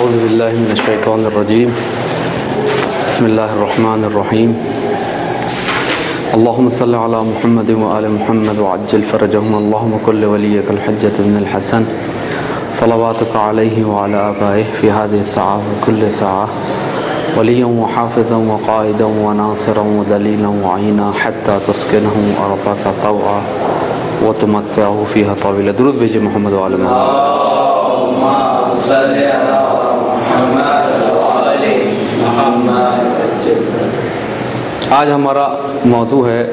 اعوذ باللہ من الشیطان الرجیم بسم اللہ الرحمن الرحیم اللہم صلی علی محمد وآل محمد وعجل فرجهم اللہم کل ولیک الحجۃ بن الحسن صلواتک علیہ وعلی آبائہ فی هذه الساعة وكل ساعة ولیا وحافظا وقائدا وناصرا ودلیلا وعینا حتی تسکنه ارضک طوعا وتمتعه فیها طویلا. درود بھیجئے محمد وآل محمد. آج ہمارا موضوع ہے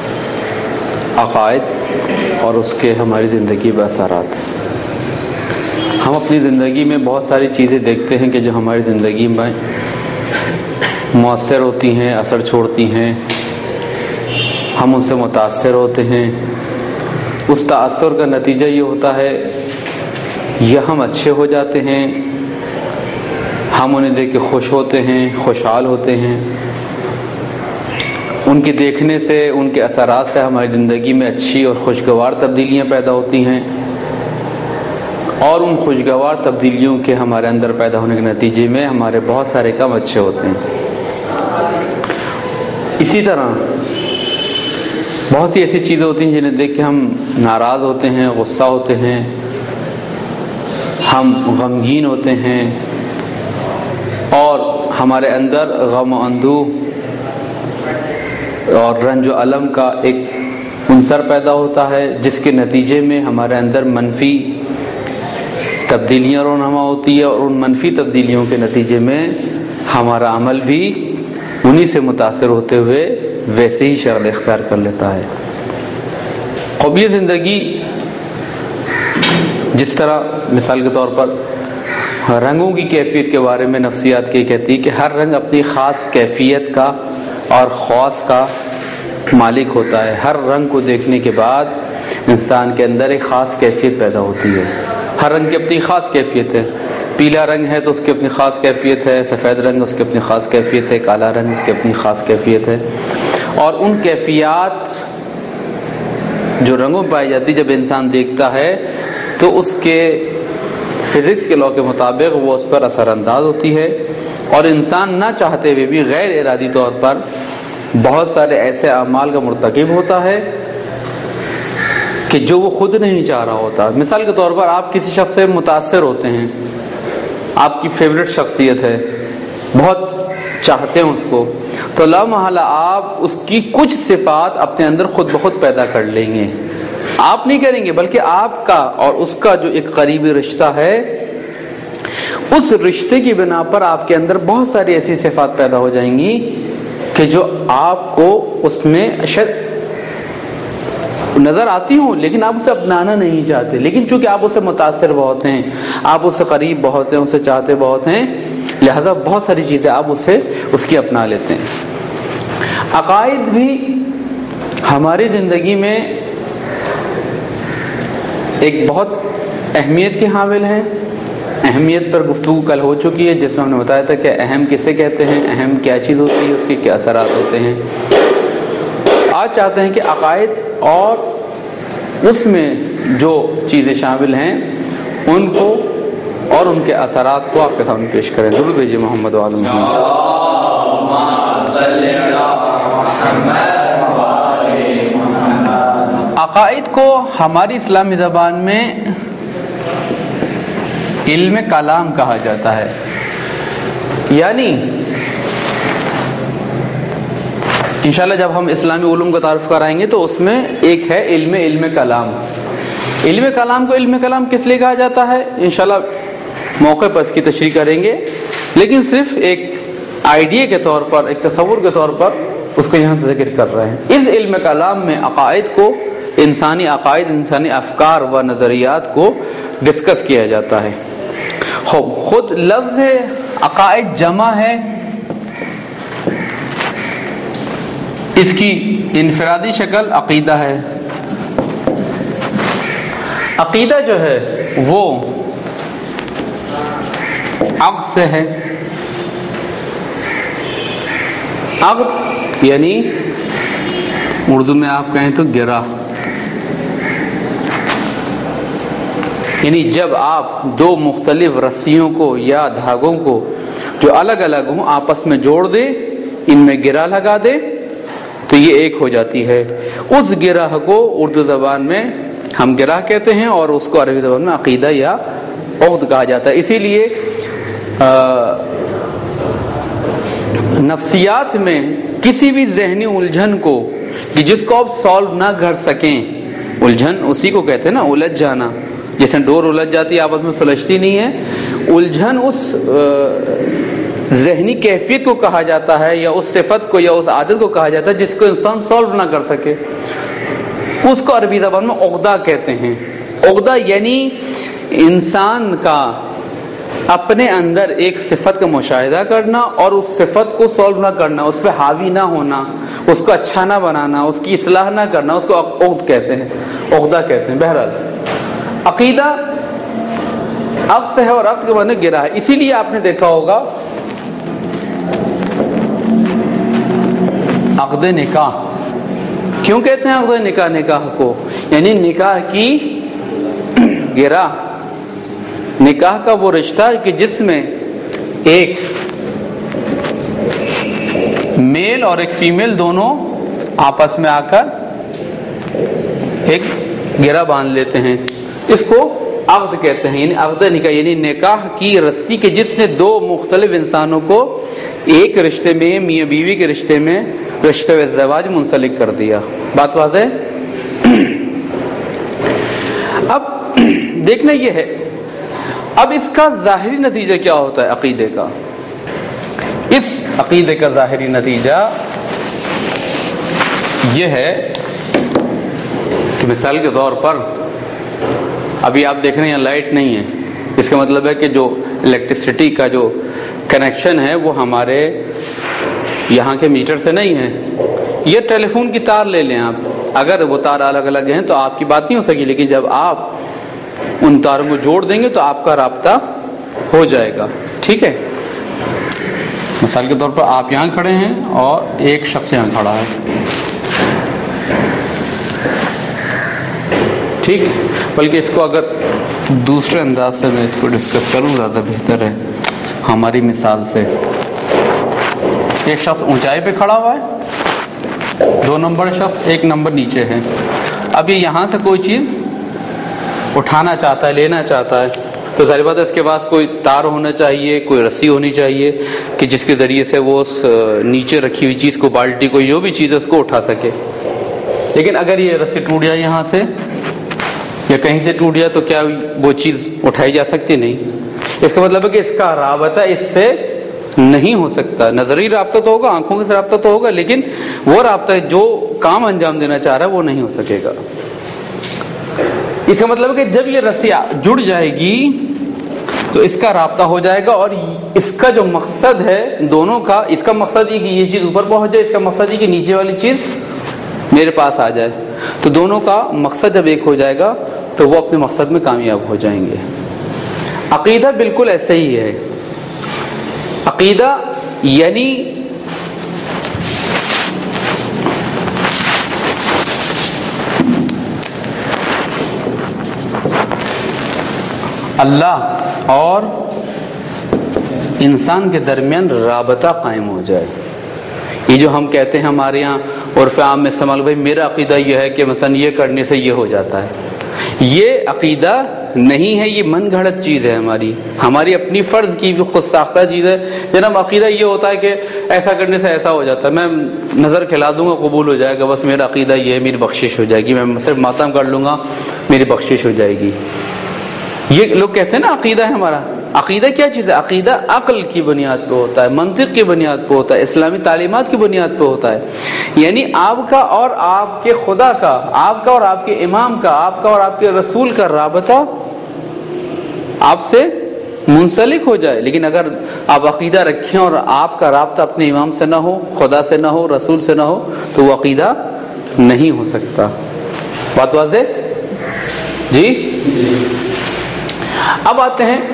عقائد اور اس کے ہماری زندگی پر اثرات. ہم اپنی زندگی میں بہت ساری چیزیں دیکھتے ہیں کہ جو ہماری زندگی میں مؤثر ہوتی ہیں، اثر چھوڑتی ہیں، ہم ان سے متاثر ہوتے ہیں. اس تاثر کا نتیجہ یہ ہوتا ہے یا ہم اچھے ہو جاتے ہیں، ہم انہیں دیکھ کے خوش ہوتے ہیں، خوشحال ہوتے ہیں. ان کے دیکھنے سے، ان کے اثرات سے ہماری زندگی میں اچھی اور خوشگوار تبدیلیاں پیدا ہوتی ہیں، اور ان خوشگوار تبدیلیوں کے ہمارے اندر پیدا ہونے کے نتیجے میں ہمارے بہت سارے کام اچھے ہوتے ہیں. اسی طرح بہت سی ایسی چیزیں ہوتی ہیں جنہیں دیکھ کے ہم ناراض ہوتے ہیں، غصہ ہوتے ہیں، ہم غمگین ہوتے ہیں، اور ہمارے اندر غم و اندوہ اور رنج و الم کا ایک عنصر پیدا ہوتا ہے، جس کے نتیجے میں ہمارے اندر منفی تبدیلیاں رونما ہوتی ہے، اور ان منفی تبدیلیوں کے نتیجے میں ہمارا عمل بھی انہی سے متاثر ہوتے ہوئے ویسے ہی شکل اختیار کر لیتا ہے. اب یہ زندگی جس طرح مثال کے طور پر رنگوں کی کیفیت کے بارے میں نفسیات کی کہتی ہے کہ ہر رنگ اپنی خاص کیفیت کا اور خواص کا مالک ہوتا ہے. ہر رنگ کو دیکھنے کے بعد انسان کے اندر ایک خاص کیفیت پیدا ہوتی ہے. ہر رنگ کی اپنی خاص کیفیت ہے. پیلا رنگ ہے تو اس کی اپنی خاص کیفیت ہے، سفید رنگ اس کی اپنی خاص کیفیت ہے، کالا رنگ اس کی اپنی خاص کیفیت ہے. اور ان کیفیات جو رنگوں پائی جاتی جب انسان دیکھتا ہے تو اس کے فزکس کے لاء کے مطابق وہ اس پر اثر انداز ہوتی ہے، اور انسان نہ چاہتے ہوئے بھی غیر ارادی طور پر بہت سارے ایسے اعمال کا مرتکب ہوتا ہے کہ جو وہ خود نہیں چاہ رہا ہوتا. مثال کے طور پر آپ کسی شخص سے متاثر ہوتے ہیں، آپ کی فیوریٹ شخصیت ہے، بہت چاہتے ہیں اس کو، تو لا محالہ آپ اس کی کچھ صفات اپنے اندر خود بخود پیدا کر لیں گے. آپ نہیں کریں گے بلکہ آپ کا اور اس کا جو ایک قریبی رشتہ ہے، اس رشتے کی بنا پر آپ کے اندر بہت ساری ایسی صفات پیدا ہو جائیں گی کہ جو آپ کو اس میں شاید نظر آتی ہوں لیکن آپ اسے اپنانا نہیں چاہتے، لیکن چونکہ آپ اسے متاثر بہت ہیں، آپ اس سے قریب بہت ہیں، اسے چاہتے بہت ہیں، لہذا بہت ساری چیزیں آپ اس کی اپنا لیتے ہیں. عقائد بھی ہماری زندگی میں ایک بہت اہمیت کے حامل ہیں. اہمیت پر گفتگو کل ہو چکی ہے، جس میں ہم نے بتایا تھا کہ اہم کسے کہتے ہیں، اہم کیا چیز ہوتی ہے، اس کے کیا اثرات ہوتے ہیں. آج چاہتے ہیں کہ عقائد اور اس میں جو چیزیں شامل ہیں ان کو اور ان کے اثرات کو آپ کے سامنے پیش کریں. درود بھیجئے محمد وآل محمد. عقائد کو ہماری اسلامی زبان میں علم کلام کہا جاتا ہے. یعنی انشاءاللہ جب ہم اسلامی علوم کا تعارف کرائیں گے تو اس میں ایک ہے علم کلام. علم کلام کو علم کلام کس لیے کہا جاتا ہے انشاءاللہ موقع پر اس کی تشریح کریں گے، لیکن صرف ایک آئیڈیا کے طور پر، ایک تصور کے طور پر اس کو یہاں ذکر کر رہے ہیں. اس علم کلام میں عقائد کو، انسانی عقائد، انسانی افکار و نظریات کو ڈسکس کیا جاتا ہے. خود لفظ عقائد جمع ہے، اس کی انفرادی شکل عقیدہ ہے. عقیدہ جو ہے وہ عقد سے ہے. عقد یعنی اردو میں آپ کہیں تو گرہ. یعنی جب آپ دو مختلف رسیوں کو یا دھاگوں کو جو الگ الگ ہوں آپس میں جوڑ دیں، ان میں گرہ لگا دیں تو یہ ایک ہو جاتی ہے۔ اس گرہ کو اردو زبان میں ہم گرہ کہتے ہیں اور اس کو عربی زبان میں عقیدہ یا عقد کہا جاتا ہے۔ اسی لیے نفسیات میں کسی بھی ذہنی الجھن کو کہ جس کو آپ سالو نہ کر سکیں، الجھن اسی کو کہتے ہیں نا، الجھ جانا، جیسے ڈور الجھ جاتی ہے آپس میں سلجھتی نہیں ہے، الجھن اس ذہنی کیفیت کو کہا جاتا ہے یا اس صفت کو یا اس عادت کو کہا جاتا ہے جس کو انسان سالو نہ کر سکے، اس کو عربی زبان میں عقدہ کہتے ہیں۔ عقدہ یعنی انسان کا اپنے اندر ایک صفت کا مشاہدہ کرنا اور اس صفت کو سالو نہ کرنا، اس پہ حاوی نہ ہونا، اس کو اچھا نہ بنانا، اس کی اصلاح نہ کرنا، اس کو عقد کہتے ہیں، عقدہ کہتے ہیں۔ بہرحال عقیدہ عقد سے ہے اور عقد کے معنی گرہ ہے۔ اسی لیے آپ نے دیکھا ہوگا عقد نکاح کیوں کہتے ہیں؟ عقد نکاح نکاح کو یعنی نکاح کی گرہ، نکاح کا وہ رشتہ کہ جس میں ایک میل اور ایک فیمیل دونوں آپس میں آ کر ایک گرہ باندھ لیتے ہیں، اس کو عقد کہتے ہیں۔ یعنی عقد نکاح یعنی نکاح کی رسی کہ جس نے دو مختلف انسانوں کو ایک رشتے میں، میاں بیوی کے رشتے میں، رشتہ ازدواج منسلک کر دیا۔ بات واضح؟ اب دیکھنا یہ ہے، اب اس کا ظاہری نتیجہ کیا ہوتا ہے عقیدے کا؟ اس عقیدے کا ظاہری نتیجہ یہ ہے کہ مثال کے طور پر ابھی آپ دیکھ رہے ہیں یہاں لائٹ نہیں ہے، اس کا مطلب ہے کہ جو الیکٹریسٹی کا جو کنیکشن ہے وہ ہمارے یہاں کے میٹر سے نہیں ہے۔ یہ ٹیلی فون کی تار لے لیں آپ، اگر وہ تار الگ الگ ہیں تو آپ کی بات نہیں ہو سکے، لیکن جب آپ ان تاروں کو جوڑ دیں گے تو آپ کا رابطہ ہو جائے گا۔ ٹھیک ہے، مثال کے طور پر آپ یہاں کھڑے ہیں اور ایک شخص یہاں کھڑا ہے، ٹھیک، بلکہ اس کو اگر دوسرے انداز سے میں اس کو ڈسکس کروں زیادہ بہتر ہے ہماری مثال سے۔ ایک شخص اونچائی پہ کھڑا ہوا ہے، 2 نمبر شخص 1 نمبر نیچے ہے۔ اب یہ یہاں سے کوئی چیز اٹھانا چاہتا ہے، لینا چاہتا ہے، تو ظاہر بات ہے اس کے پاس کوئی تار ہونا چاہیے، کوئی رسی ہونی چاہیے کہ جس کے ذریعے سے وہ اس نیچے رکھی ہوئی چیز کو، بالٹی کو، جو بھی چیز ہے اس کو اٹھا سکے۔ لیکن اگر یہ رسی ٹوٹ جائے یہاں سے یا کہیں سے ٹوٹ جائے تو کیا وہ چیز اٹھائی جا سکتی؟ نہیں۔ اس کا مطلب ہے کہ اس کا رابطہ اس سے نہیں ہو سکتا۔ نظری رابطہ تو ہوگا، آنکھوں سے رابطہ تو ہوگا، لیکن وہ رابطہ جو کام انجام دینا چاہ رہا ہے وہ نہیں ہو سکے گا۔ اس کا مطلب ہے کہ جب یہ رسی جڑ جائے گی تو اس کا رابطہ ہو جائے گا، اور اس کا جو مقصد ہے دونوں کا، اس کا مقصد یہ کہ یہ چیز اوپر پہنچ جائے، اس کا مقصد یہ کہ نیچے والی چیز میرے پاس آ جائے۔ تو دونوں کا مقصد جب ایک ہو جائے گا تو وہ اپنے مقصد میں کامیاب ہو جائیں گے۔ عقیدہ بالکل ایسے ہی ہے۔ عقیدہ یعنی اللہ اور انسان کے درمیان رابطہ قائم ہو جائے۔ یہ جو ہم کہتے ہیں ہمارے یہاں عرف عام میں استعمال، بھائی میرا عقیدہ یہ ہے کہ مثلا یہ کرنے سے یہ ہو جاتا ہے، یہ عقیدہ نہیں ہے، یہ من گھڑت چیز ہے، ہماری اپنی فرض کی بھی خود ساختہ چیز ہے۔ جناب عقیدہ یہ ہوتا ہے کہ ایسا کرنے سے ایسا ہو جاتا ہے، میں نظر کھلا دوں گا قبول ہو جائے گا، بس میرا عقیدہ یہ ہے، میری بخشش ہو جائے گی، میں صرف ماتم کر لوں گا میری بخشش ہو جائے گی۔ یہ لوگ کہتے ہیں نا عقیدہ ہے ہمارا۔ عقیدہ کیا چیز ہے؟ عقیدہ عقل کی بنیاد پہ ہوتا ہے، منطق کی بنیاد پہ ہوتا ہے، اسلامی تعلیمات کی بنیاد پہ ہوتا ہے۔ یعنی آپ کا اور آپ کے خدا کا، آپ کا اور آپ کے امام کا، آپ کا اور آپ کے رسول کا رابطہ آپ سے منسلک ہو جائے۔ لیکن اگر آپ عقیدہ رکھیں اور آپ کا رابطہ اپنے امام سے نہ ہو، خدا سے نہ ہو، رسول سے نہ ہو، تو وہ عقیدہ نہیں ہو سکتا۔ بات واضح؟ جی، اب آتے ہیں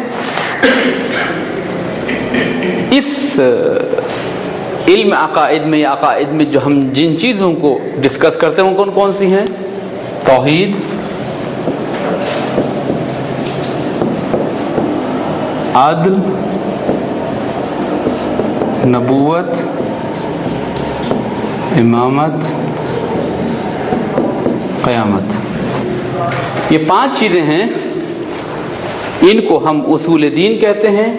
اس علم عقائد میں یا عقائد میں جو ہم جن چیزوں کو ڈسکس کرتے ہیں وہ کون کون سی ہیں؟ توحید، عدل، نبوت، امامت، قیامت، یہ 5 چیزیں ہیں، ان کو ہم اصول دین کہتے ہیں۔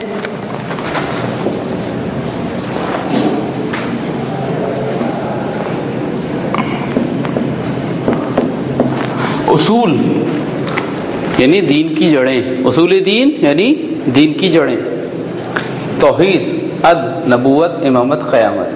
اصول یعنی دین کی جڑیں، اصول دین یعنی دین کی جڑیں، توحید، عدل، نبوت، امامت، قیامت۔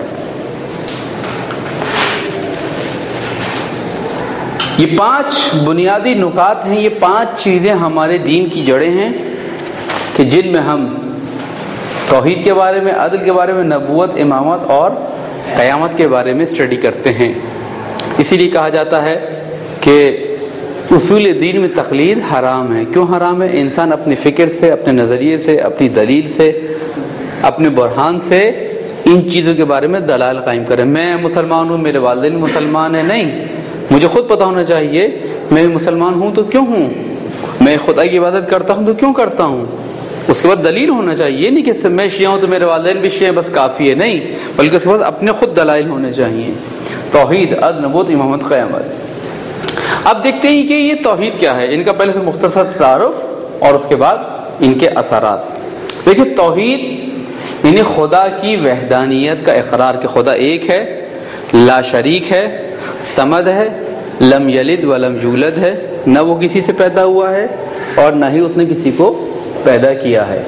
یہ 5 بنیادی نکات ہیں، یہ 5 چیزیں ہمارے دین کی جڑیں ہیں کہ جن میں ہم توحید کے بارے میں، عدل کے بارے میں، نبوت، امامت اور قیامت کے بارے میں اسٹڈی کرتے ہیں۔ اسی لیے کہا جاتا ہے کہ اصول دین میں تقلید حرام ہے۔ کیوں حرام ہے؟ انسان اپنی فکر سے، اپنے نظریے سے، اپنی دلیل سے، اپنے برہان سے ان چیزوں کے بارے میں دلائل قائم کرے۔ میں مسلمان ہوں، میرے والدین مسلمان ہیں، نہیں، مجھے خود پتہ ہونا چاہیے میں مسلمان ہوں تو کیوں ہوں، میں خدا کی عبادت کرتا ہوں تو کیوں کرتا ہوں، اس کے بعد دلیل ہونا چاہیے۔ یہ نہیں کہ میں شیعہ ہوں تو میرے والدین بھی شیعہ بس کافی ہے، نہیں، بلکہ اس کے بعد اپنے خود دلائل ہونے چاہیے۔ توحید، عدل، نبوت، امامت، قیامت۔ اب دیکھتے ہیں کہ یہ توحید کیا ہے، ان کا پہلے سے مختصر تعارف اور اس کے بعد ان کے اثرات۔ دیکھیں، توحید یعنی خدا کی وحدانیت کا اقرار کہ خدا ایک ہے، لا شریک ہے، صمد ہے، لم یلد ولم یولد ہے، نہ وہ کسی سے پیدا ہوا ہے اور نہ ہی اس نے کسی کو پیدا کیا ہے۔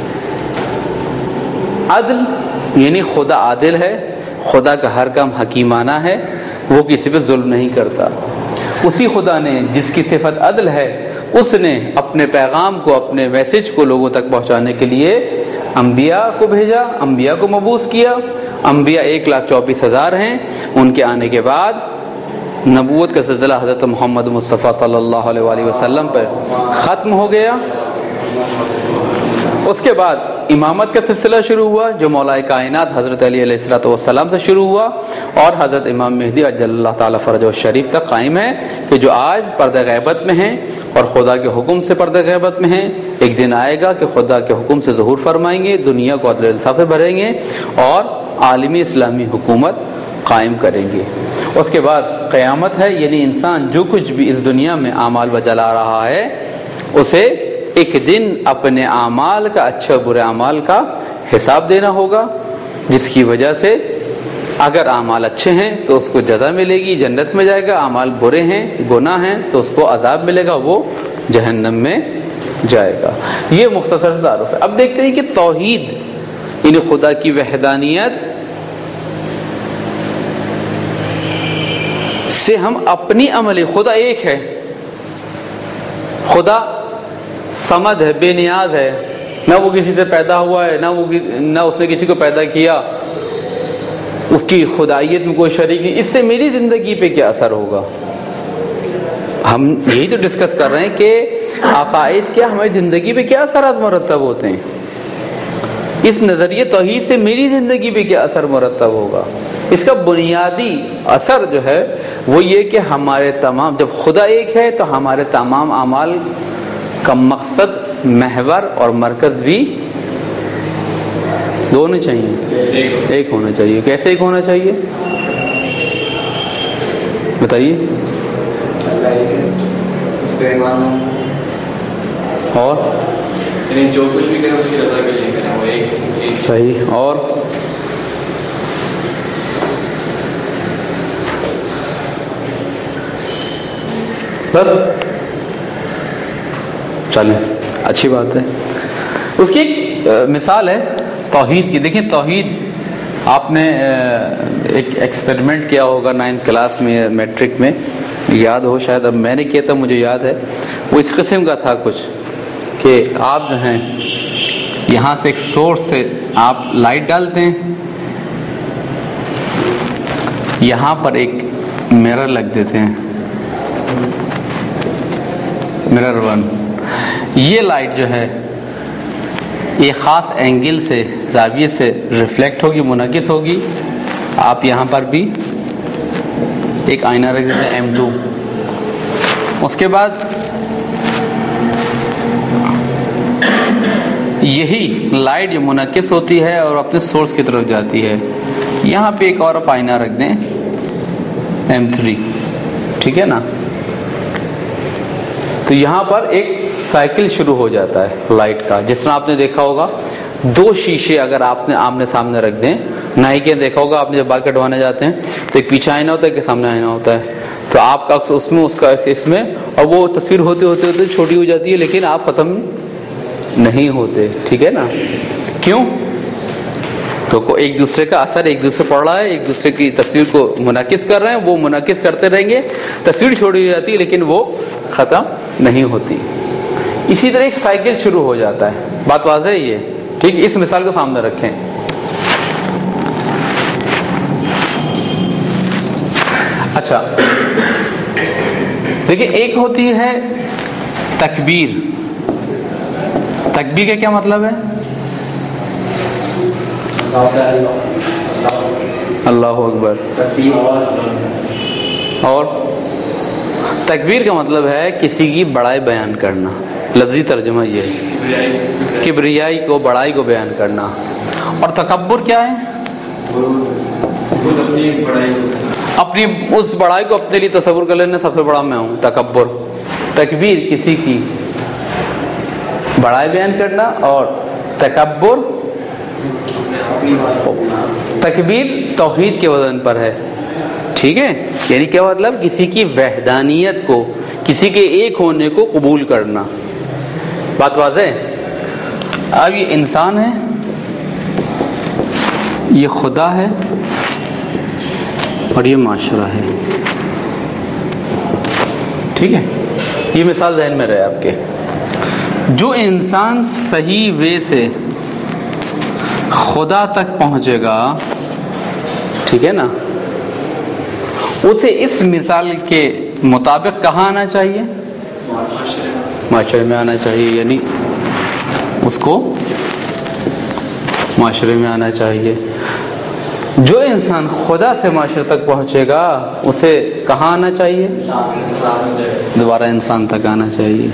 عدل یعنی خدا عادل ہے، خدا کا ہر کام حکیمانہ ہے، وہ کسی پہ ظلم نہیں کرتا۔ اسی خدا نے جس کی صفت عدل ہے، اس نے اپنے پیغام کو، اپنے میسج کو لوگوں تک پہنچانے کے لیے انبیاء کو بھیجا، انبیاء کو مبعوث کیا۔ انبیاء 1,24,000 ہیں۔ ان کے آنے کے بعد نبوت کا سلسلہ حضرت محمد مصطفیٰ صلی اللہ علیہ وآلہ وسلم پر ختم ہو گیا۔ اس کے بعد امامت کا سلسلہ شروع ہوا جو مولا کائنات حضرت علی علیہ السلام سے شروع ہوا اور حضرت امام مہدی عجل اللہ تعالیٰ فرجہ الشریف تک قائم ہے، کہ جو آج پردہ غیبت میں ہیں اور خدا کے حکم سے پردہ غیبت میں ہیں۔ ایک دن آئے گا کہ خدا کے حکم سے ظہور فرمائیں گے، دنیا کو عدل انصاف سے بھریں گے اور عالمی اسلامی حکومت قائم کریں گے۔ اس کے بعد قیامت ہے، یعنی انسان جو کچھ بھی اس دنیا میں اعمال بجلا رہا ہے، اسے ایک دن اپنے اعمال کا، اچھے برے اعمال کا حساب دینا ہوگا، جس کی وجہ سے اگر اعمال اچھے ہیں تو اس کو جزا ملے گی، جنت میں جائے گا، اعمال برے ہیں، گناہ ہیں تو اس کو عذاب ملے گا، وہ جہنم میں جائے گا۔ یہ مختصر تعارف ہے۔ اب دیکھتے ہیں کہ توحید یعنی خدا کی وحدانیت سے ہم اپنی عملی، خدا ایک ہے، خدا صمد ہے، بے نیاز ہے، نہ وہ کسی سے پیدا ہوا ہے، نہ اس نے کسی کو پیدا کیا، اس کی خدائیت میں کوئی شریک نہیں۔ اس سے میری زندگی پہ کیا اثر ہوگا؟ ہم یہی تو ڈسکس کر رہے ہیں کہ عقائد کیا ہماری زندگی پہ کیا اثرات مرتب ہوتے ہیں۔ اس نظریے توحید سے میری زندگی پہ کیا اثر مرتب ہوگا؟ اس کا بنیادی اثر جو ہے وہ یہ کہ ہمارے تمام، جب خدا ایک ہے تو ہمارے تمام اعمال کا مقصد، محور اور مرکز بھی دو ہونے چاہیے، ایک ہونا چاہیے۔ کیسے ایک ہونا چاہیے بتائیے؟ اور جو کچھ بھی کریں اس کی رضا کے لیے کریں، وہ ایک صحیح۔ اور بس چلیں، اچھی بات ہے۔ اس کی ایک مثال ہے توحید کی۔ دیکھیں، توحید آپ نے ایک ایکسپیریمنٹ کیا ہوگا 9th کلاس میں، میٹرک میں، یاد ہو شاید، اب میں نے کیا تھا مجھے یاد ہے۔ وہ اس قسم کا تھا کچھ کہ آپ جو ہیں یہاں سے ایک سورس سے آپ لائٹ ڈالتے ہیں، یہاں پر ایک مرر لگ دیتے ہیں، مرر 1۔ یہ لائٹ جو ہے ایک خاص اینگل سے، زاویے سے ریفلیکٹ ہوگی، منعکس ہوگی۔ آپ یہاں پر بھی ایک آئینہ رکھ دیتے ہیں M2۔ اس کے بعد یہی لائٹ جو منعکس ہوتی ہے اور اپنے سورس کی طرف جاتی ہے. یہاں پہ ایک اور آئینہ رکھ دیں M3, ٹھیک ہے نا. تو یہاں پر ایک سائیکل شروع ہو جاتا ہے لائٹ کا. جس طرح آپ نے دیکھا ہوگا 2 شیشے اگر آپ نے آمنے سامنے رکھ دیں, نائی کے دیکھا ہوگا آپ نے جب بال کٹوانے جاتے ہیں تو ایک پیچھے آئینہ ہوتا ہے کہ سامنے آئینہ ہوتا ہے. تو آپ کا اس میں اس کا اس میں, اور وہ تصویر ہوتے ہوتے ہوتے چھوٹی ہو جاتی ہے لیکن آپ ختم نہیں ہوتے, ٹھیک ہے نا. کیوں؟ تو ایک دوسرے کا اثر ایک دوسرے پڑ رہا ہے, ایک دوسرے کی تصویر کو منعکس کر رہے ہیں, وہ منعکس کرتے رہیں گے, تصویر چھوڑی ہو جاتی ہے لیکن وہ ختم نہیں ہوتی. اسی طرح ایک سائیکل شروع ہو جاتا ہے. بات واضح ہے یہ, ٹھیک. اس مثال کو سامنے رکھیں. اچھا دیکھیں, ایک ہوتی ہے تکبیر. تکبیر کا کیا مطلب ہے؟ اللہ اکبر. اور تکبیر کا مطلب ہے کسی کی بڑائی بیان کرنا. لفظی ترجمہ یہ ہے, کبریائی کو, بڑائی کو بیان کرنا. اور تکبر کیا ہے؟ اپنی اس بڑائی کو اپنے لیے تصور کر لینا, سب سے بڑا میں ہوں. تکبر. تکبیر کسی کی بڑائی بیان کرنا, اور تکبر, تکبیر توحید کے وزن پر ہے, ٹھیک ہے. یعنی کیا مطلب؟ کسی کی وحدانیت کو, کسی کے ایک ہونے کو قبول کرنا. بات واضح ہے. اب یہ انسان ہے, یہ خدا ہے, اور یہ معاشرہ ہے, ٹھیک ہے. یہ مثال ذہن میں رہے آپ کے. جو انسان صحیح وے سے خدا تک پہنچے گا, ٹھیک ہے نا, اسے اس مثال کے مطابق کہاں آنا چاہیے؟ معاشرے میں آنا چاہیے. یعنی اس کو معاشرے میں آنا چاہیے. جو انسان خدا سے معاشرے تک پہنچے گا اسے کہاں آنا چاہیے؟ دوبارہ انسان تک آنا چاہیے.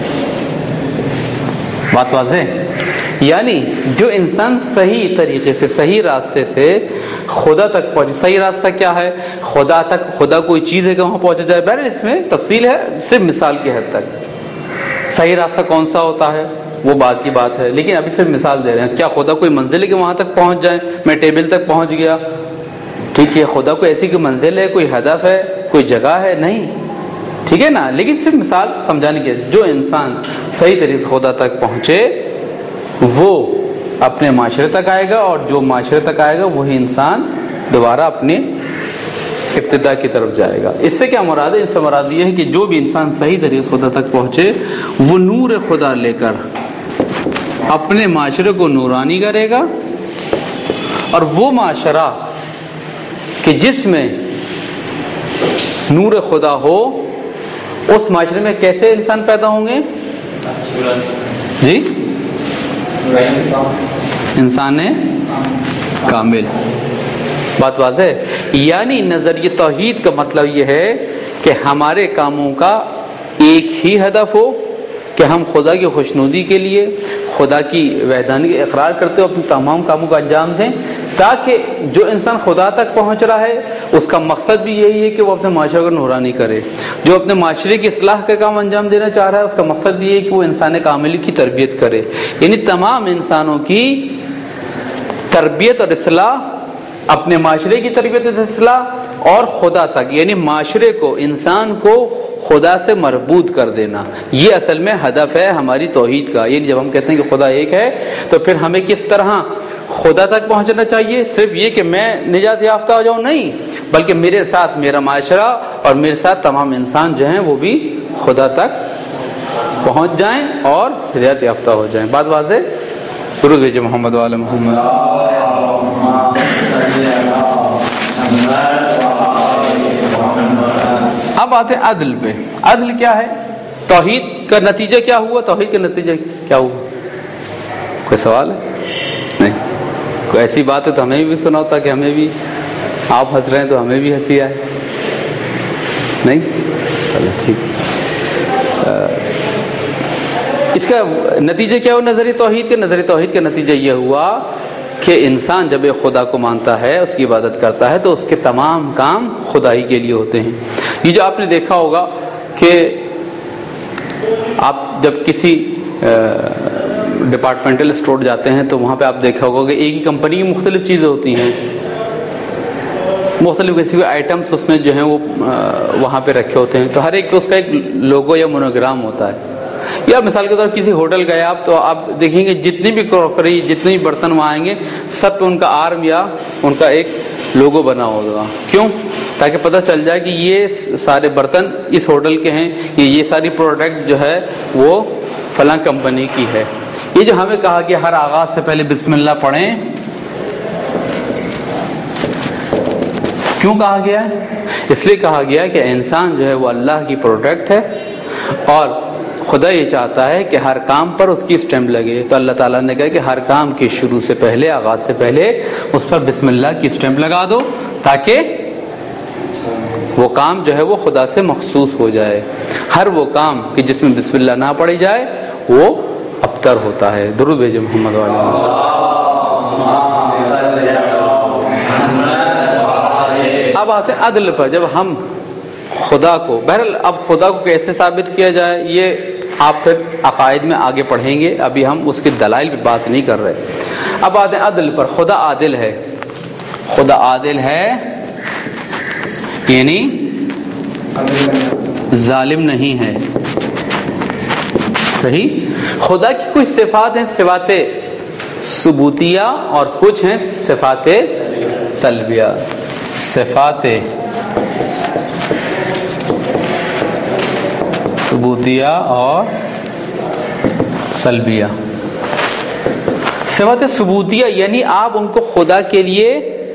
بات واضح. یعنی جو انسان صحیح طریقے سے, صحیح راستے سے خدا تک پہنچے. صحیح راستہ کیا ہے؟ خدا تک. خدا کوئی چیز ہے کہ وہاں پہنچا جائے, بہرحال اس میں تفصیل ہے, صرف مثال کی حد تک. صحیح راستہ کون سا ہوتا ہے وہ بات کی بات ہے, لیکن ابھی صرف مثال دے رہے ہیں. کیا خدا کوئی منزل ہے کہ وہاں تک پہنچ جائیں؟ میں ٹیبل تک پہنچ گیا, ٹھیک ہے. خدا کوئی ایسی کوئی منزل ہے, کوئی ہدف ہے, کوئی جگہ ہے؟ نہیں, ٹھیک ہے نا. لیکن صرف مثال سمجھانے کے. جو انسان صحیح طریقے سے خدا تک پہنچے وہ اپنے معاشرے تک آئے گا, اور جو معاشرے تک آئے گا وہی انسان دوبارہ اپنے ابتدا کی طرف جائے گا. اس سے کیا مراد ہے؟ اس سے مراد یہ ہے کہ جو بھی انسان صحیح طریقے سے خدا تک پہنچے وہ نور خدا لے کر اپنے معاشرے کو نورانی کرے گا, اور وہ معاشرہ کہ جس میں نور خدا ہو اس معاشرے میں کیسے انسان پیدا ہوں گے؟ جی, انسان کامل. بات واضح ہے. یعنی نظریہ توحید کا مطلب یہ ہے کہ ہمارے کاموں کا ایک ہی ہدف ہو کہ ہم خدا کی خوشنودی کے لیے, خدا کی وحدانیت کا اقرار کرتے ہوئے اپنے تمام کاموں کا انجام دیں, تاکہ جو انسان خدا تک پہنچ رہا ہے اس کا مقصد بھی یہی ہے کہ وہ اپنے معاشرے کو نورانی کرے. جو اپنے معاشرے کی اصلاح کا کام انجام دینا چاہ رہا ہے اس کا مقصد بھی یہ ہے کہ وہ انسان کامل کی تربیت کرے. یعنی تمام انسانوں کی تربیت اور اصلاح, اپنے معاشرے کی تربیت اور اصلاح, اور خدا تک, یعنی معاشرے کو, انسان کو خدا سے مربوط کر دینا. یہ اصل میں ہدف ہے ہماری توحید کا. یعنی جب ہم کہتے ہیں کہ خدا ایک ہے تو پھر ہمیں کس طرح خدا تک پہنچنا چاہیے؟ صرف یہ کہ میں نجات یافتہ ہو جاؤں نہیں, بلکہ میرے ساتھ میرا معاشرہ اور میرے ساتھ تمام انسان جو ہیں وہ بھی خدا تک پہنچ جائیں اور ہدایت یافتہ ہو جائیں. بات واضح. درود بھیجے محمد وعلی محمد. اب آتے ہیں عدل پہ. عدل کیا ہے؟ توحید کا نتیجہ کیا ہوا؟ توحید کا نتیجہ کیا ہوا؟ کوئی سوال ہے؟ نہیں. کوئی ایسی بات ہے تو ہمیں بھی سنا ہوتا کہ ہمیں بھی, آپ ہنس رہے ہیں تو ہمیں بھی ہنسی آئے. نہیں, چلو ٹھیک. اس کا نتیجہ کیا ہوا نظری توحید کے؟ نظری توحید کا نتیجہ یہ ہوا کہ انسان جب ایک خدا کو مانتا ہے، اس کی عبادت کرتا ہے، تو اس کے تمام کام خدا ہی کے لیے ہوتے ہیں۔ یہ جو آپ نے دیکھا ہوگا کہ آپ جب کسی ڈپارٹمنٹل اسٹور جاتے ہیں تو وہاں پہ آپ دیکھا ہوگا کہ ایک ہی کمپنی کی مختلف چیزیں ہوتی ہیں، مختلف کسی بھی آئٹمس اس میں جو ہیں وہ وہاں پہ رکھے ہوتے ہیں، تو ہر ایک اس کا ایک لوگو یا مونوگرام ہوتا ہے۔ یا مثال کے طور پر کسی ہوٹل گئے آپ تو آپ دیکھیں گے جتنی بھی کروکری، جتنے بھی برتن وہاں آئیں گے، سب پہ ان کا آرم یا ان کا ایک لوگو بنا ہوگا۔ کیوں؟ تاکہ پتہ چل جائے کہ یہ سارے برتن اس ہوٹل کے ہیں، یہ ساری پروڈکٹ جو ہے وہ فلاں کمپنی کی ہے۔ یہ جو ہمیں کہا کہ ہر آغاز سے پہلے بسم اللہ پڑھیں، کیوں کہا گیا ہے؟ اس لیے کہا گیا کہ انسان جو ہے وہ اللہ کی پروڈکٹ ہے، اور خدا یہ چاہتا ہے کہ ہر کام پر اس کی اسٹیمپ لگے۔ تو اللہ تعالیٰ نے کہا کہ ہر کام کے شروع سے پہلے، آغاز سے پہلے اس پر بسم اللہ کی اسٹیمپ لگا دو، تاکہ وہ کام جو ہے وہ خدا سے مخصوص ہو جائے۔ ہر وہ کام کہ جس میں بسم اللہ نہ پڑھی جائے وہ ابتر ہوتا ہے۔ درود بھیجے محمد علیہ۔ اب آتے ہیں عدل پر۔ جب ہم خدا کو، بہرحال اب خدا کو کیسے ثابت کیا جائے یہ آپ پھر عقائد میں آگے پڑھیں گے، ابھی ہم اس کے دلائل پہ بات نہیں کر رہے۔ اب آتے ہیں عدل پر۔ خدا عادل ہے، خدا عادل ہے یعنی ظالم نہیں ہے، صحیح۔ خدا کی کچھ صفات ہیں صفات ثبوتیہ، اور کچھ ہیں صفات سلبیہ۔ صفات ثبوتیہ اور سلبیہ۔ صفات ثبوتیہ یعنی آپ ان کو خدا کے لیے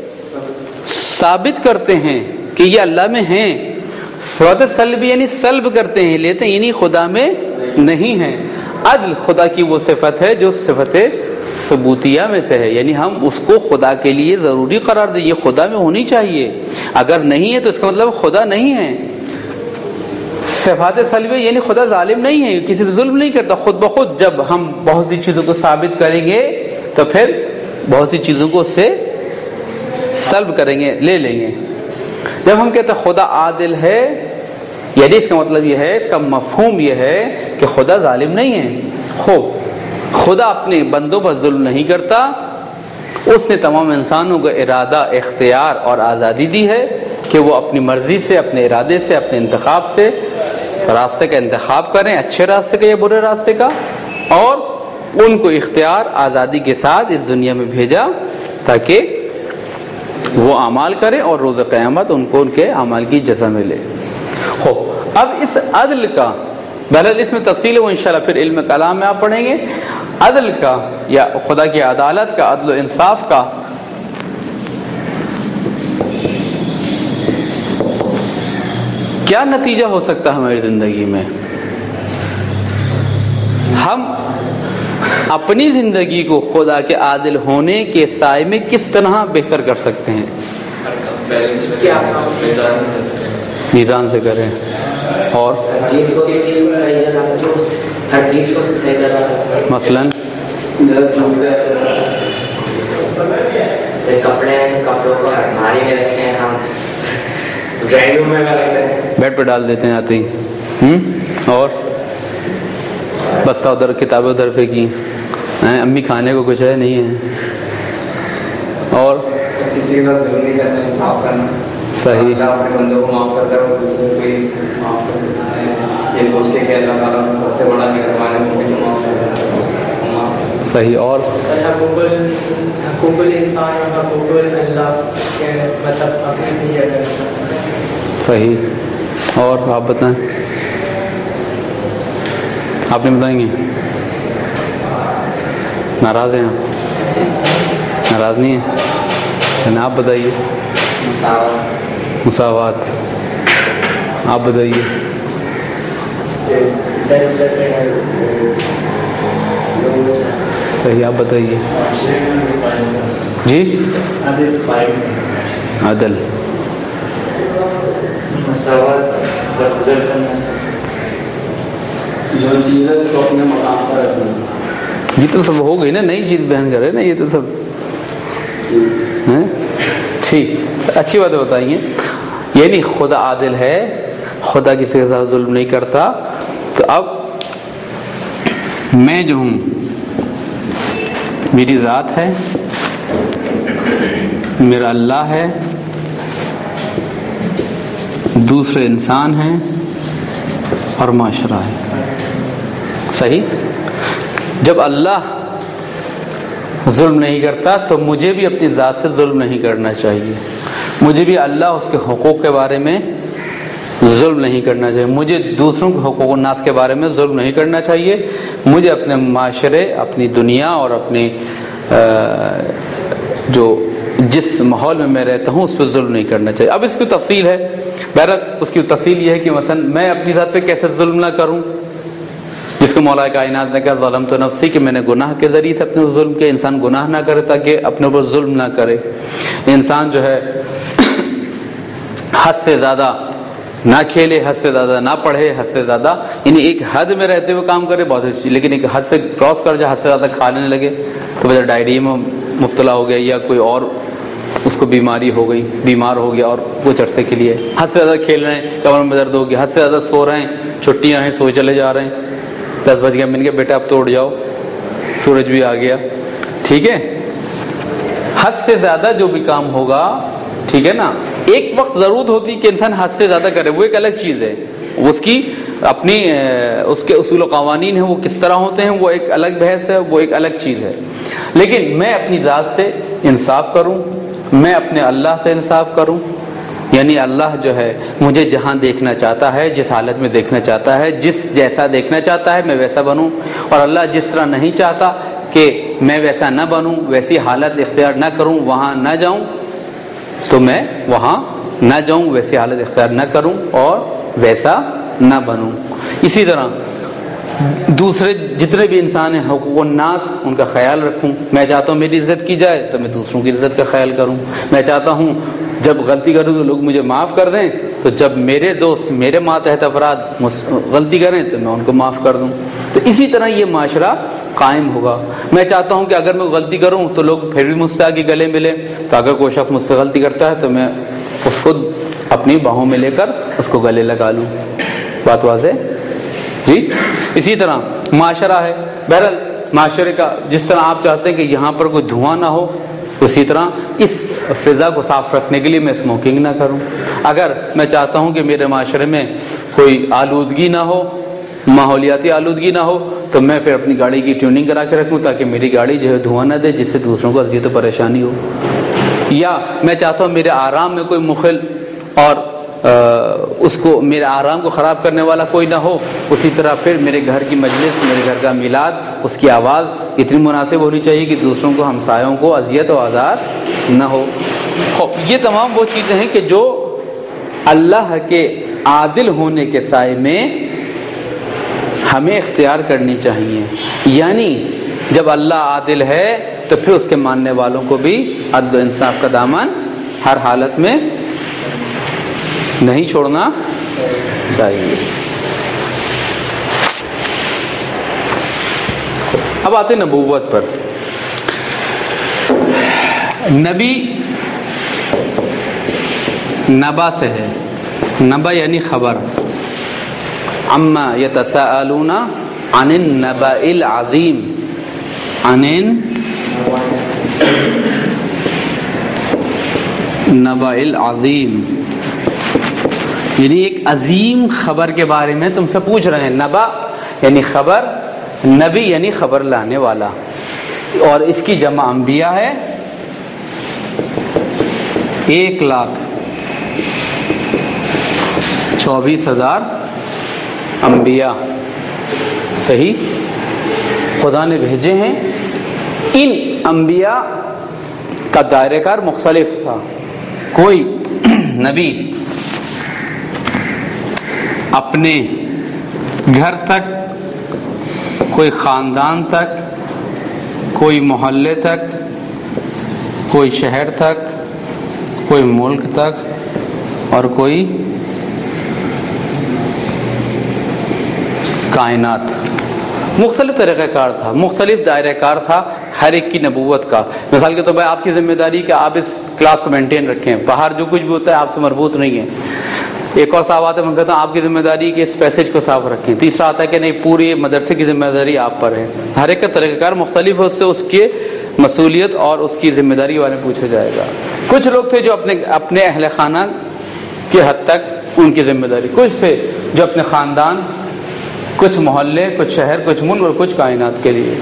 ثابت کرتے ہیں کہ یہ اللہ میں ہیں۔ صفات سلبیہ یعنی سلب کرتے ہیں، لیتے ہیں، یعنی خدا میں نہیں ہیں۔ عدل خدا کی وہ صفت ہے جو صفت ثبوتیہ میں سے ہے، یعنی ہم اس کو خدا کے لیے ضروری قرار دیں، یہ خدا میں ہونی چاہیے۔ اگر نہیں ہے تو اس کا مطلب خدا نہیں ہے۔ صفات سلبیہ یعنی خدا ظالم نہیں ہے، کسی پہ ظلم نہیں کرتا۔ خود بخود جب ہم بہت سی چیزوں کو ثابت کریں گے تو پھر بہت سی چیزوں کو اس سے سلب کریں گے، لے لیں گے۔ جب ہم کہتے ہیں خدا عادل ہے، یعنی اس کا مطلب یہ ہے، اس کا مفہوم یہ ہے کہ خدا ظالم نہیں ہے۔ خدا اپنے بندوں پر ظلم نہیں کرتا، اس نے تمام انسانوں کو ارادہ، اختیار اور آزادی دی ہے کہ وہ اپنی مرضی سے، اپنے ارادے سے، اپنے انتخاب سے راستے کا انتخاب کریں، اچھے راستے کا یا برے راستے کا، اور ان کو اختیار، آزادی کے ساتھ اس دنیا میں بھیجا تاکہ وہ اعمال کریں اور روز قیامت ان کو ان کے اعمال کی جزا ملے۔ اب اس عدل کا، بہرحال اس میں تفصیل ہے، وہ انشاءاللہ پھر علم کلام میں آپ پڑھیں گے۔ عدل کا یا خدا کی عدالت کا، عدل و انصاف کا کیا نتیجہ ہو سکتا ہے ہماری زندگی میں؟ ہم اپنی زندگی کو خدا کے عادل ہونے کے سائے میں کس طرح بہتر کر سکتے ہیں؟ میزان سے کریں، اور مثلاً کپڑوں کو الماری میں رکھتے ہیں، ہم ڈرائنگ روم میں رکھتے ہیں، بیڈ پہ ڈال دیتے ہیں آتے ہی، اور بستہ ادھر، کتابیں ادھر پہ کی، امی کھانے کو کچھ ہے نہیں ہے، اور کسی کے ساتھ ظلم نہیں کرنا، انصاف کرنا، صحیح، اللہ اپنے بندوں کو معاف کرتا ہے اور دوسرے کو کوئی معاف کر دیتا ہے، یہ سوچ کے کہ اللہ تعالیٰ سب سے بڑا مہربان ہے، وہ بھی تو معاف کرتا ہے۔ صحیح، اور حقوق الانسان اور حقوق اللہ کے مطلب اپنی جگہ۔ صحیح، اور آپ بتائیں، آپ نہیں بتائیں گے؟ ناراض ہیں آپ؟ ناراض نہیں ہیں؟ چلیں آپ بتائیے۔ مساوات، آپ بتائیے۔ صحیح، آپ بتائیے۔ جی، عدل، جو چیز ہے تو اپنے مقام پر رکھنا. یہ تو سب ہو گئی نا, نئی چیز بیان کرے نا, یہ تو سب ٹھیک, اچھی باتیں بتائیے. یعنی خدا عادل ہے, خدا کسی کے ساتھ ظلم نہیں کرتا. تو اب میں جو ہوں, میری ذات ہے, میرا اللہ ہے, دوسرے انسان ہیں اور معاشرہ ہے. صحیح. جب اللہ ظلم نہیں کرتا تو مجھے بھی اپنی ذات سے ظلم نہیں کرنا چاہیے. مجھے بھی اللہ اس کے حقوق کے بارے میں ظلم نہیں کرنا چاہیے. مجھے دوسروں کے حقوق الناس کے بارے میں ظلم نہیں کرنا چاہیے. مجھے اپنے معاشرے, اپنی دنیا اور اپنے جو جس ماحول میں رہتا ہوں اس پہ ظلم نہیں کرنا چاہیے. اب اس کی تفصیل ہے. بہرحال اس کی تفصیل یہ ہے کہ مثلا میں اپنی ذات پہ کیسے ظلم نہ کروں, جس کو مولا کائنات نے کہا ظلمت نفسی, کہ میں نے گناہ کے ذریعے سے اپنے ظلم کے. انسان گناہ نہ کرے تاکہ اپنے اوپر ظلم نہ کرے. انسان جو ہے حد سے زیادہ نہ کھیلے, حد سے زیادہ نہ پڑھے, حد سے زیادہ یعنی ایک حد میں رہتے ہوئے کام کرے, بہت اچھی. لیکن ایک حد سے کراس کر جائے, حد سے زیادہ کھا لینے لگے تو وجہ ڈائریا میں مبتلا ہو گیا, یا کوئی اور اس کو بیماری ہو گئی, بیمار ہو گیا اور کچھ عرصے کے لیے. حد سے زیادہ کھیل رہے ہیں, کمر میں درد ہو گیا. حد سے زیادہ سو رہے ہیں, چھٹیاں ہیں, سوئے چلے جا رہے ہیں. 10 بج گیا, میں نے کہا بیٹا اب تو اٹھ جاؤ, سورج بھی آ گیا. ٹھیک ہے. حد سے زیادہ جو بھی کام ہوگا, ٹھیک ہے نا, ایک وقت ضرورت ہوتی کہ انسان حد سے زیادہ کرے, وہ ایک الگ چیز ہے. اس کی اپنی اس کے اصول و قوانین ہیں, وہ کس طرح ہوتے ہیں, وہ ایک الگ بحث ہے, وہ ایک الگ چیز ہے. لیکن میں اپنی ذات سے انصاف کروں, میں اپنے اللہ سے انصاف کروں. یعنی اللہ جو ہے مجھے جہاں دیکھنا چاہتا ہے, جس حالت میں دیکھنا چاہتا ہے, جس جیسا دیکھنا چاہتا ہے میں ویسا بنوں. اور اللہ جس طرح نہیں چاہتا کہ میں ویسا نہ بنوں, ویسی حالت اختیار نہ کروں, وہاں نہ جاؤں, تو میں وہاں نہ جاؤں, ویسی حالت اختیار نہ کروں اور ویسا نہ بنوں. اسی طرح دوسرے جتنے بھی انسان ہیں, حقوق الناس, ان کا خیال رکھوں. میں چاہتا ہوں میری عزت کی جائے تو میں دوسروں کی عزت کا خیال کروں. میں چاہتا ہوں جب غلطی کروں تو لوگ مجھے معاف کر دیں, تو جب میرے دوست, میرے ماتحت افراد غلطی کریں تو میں ان کو معاف کر دوں. تو اسی طرح یہ معاشرہ قائم ہوگا. میں چاہتا ہوں کہ اگر میں غلطی کروں تو لوگ پھر بھی مجھ سے آگے گلے ملے, تو اگر کوئی شخص مجھ سے غلطی کرتا ہے تو میں اس کو اپنی باہوں میں لے کر اس کو گلے لگا لوں. بات واضح جی. اسی طرح معاشرہ ہے. بہرحال معاشرے کا جس طرح آپ چاہتے ہیں کہ یہاں پر کوئی دھواں نہ ہو, اسی طرح اس فضا کو صاف رکھنے کے لیے میں اسموکنگ نہ کروں. اگر میں چاہتا ہوں کہ میرے معاشرے میں کوئی آلودگی نہ ہو, ماحولیاتی آلودگی نہ ہو, تو میں پھر اپنی گاڑی کی ٹیوننگ کرا کے رکھوں تاکہ میری گاڑی جو ہے دھواں نہ دے, جس سے دوسروں کو اذیت و پریشانی ہو. یا میں چاہتا ہوں میرے آرام میں کوئی مخل اور اس کو, میرے آرام کو خراب کرنے والا کوئی نہ ہو. اسی طرح پھر میرے گھر کی مجلس, میرے گھر کا میلاد, اس کی آواز اتنی مناسب ہونی چاہیے کہ دوسروں کو, ہمسایوں کو اذیت و آزار نہ ہو. یہ تمام وہ چیزیں ہیں کہ جو اللہ کے عادل ہونے کے سائے میں ہمیں اختیار کرنی چاہیے. یعنی جب اللہ عادل ہے تو پھر اس کے ماننے والوں کو بھی عدل و انصاف کا دامن ہر حالت میں نہیں چھوڑنا چاہیے. اب آتے نبوت پر. نبی نبا سے ہے. نبا یعنی خبر. عما یتساءلون عن النبأ العظیم, عن النبأ العظیم, یعنی ایک عظیم خبر کے بارے میں تم سے پوچھ رہے ہیں. نبا یعنی خبر, نبی یعنی خبر لانے والا, اور اس کی جمع انبیاء ہے. 1,24,000 انبیاء صحیح خدا نے بھیجے ہیں. ان انبیاء کا دائرہ کار مختلف تھا. کوئی نبی اپنے گھر تک, کوئی خاندان تک, کوئی محلے تک, کوئی شہر تک, کوئی ملک تک, اور کوئی کائنات. مختلف طریقہ کار تھا, مختلف دائرہ کار تھا ہر ایک کی نبوت کا. مثال کے طور پر آپ کی ذمہ داری کہ آپ اس کلاس کو مینٹین رکھیں, باہر جو کچھ بھی ہوتا ہے آپ سے مربوط نہیں ہے. ایک اور صاحب آتا ہے, میں کہتا ہوں آپ کی ذمہ داری کہ اس پیسیج کو صاف رکھیں. تیسرا آتا ہے کہ نہیں پوری مدرسے کی ذمہ داری آپ پر ہے. ہر ایک کا طریقہ کار مختلف ہے, اس سے اس کے مسئولیت اور اس کی ذمہ داری کے بارے میں پوچھا جائے گا. کچھ لوگ تھے جو اپنے اہل خانہ کے حد تک ان کی ذمہ داری, کچھ تھے جو اپنے خاندان, کچھ محلے, کچھ شہر, کچھ ملک اور کچھ کائنات کے لیے.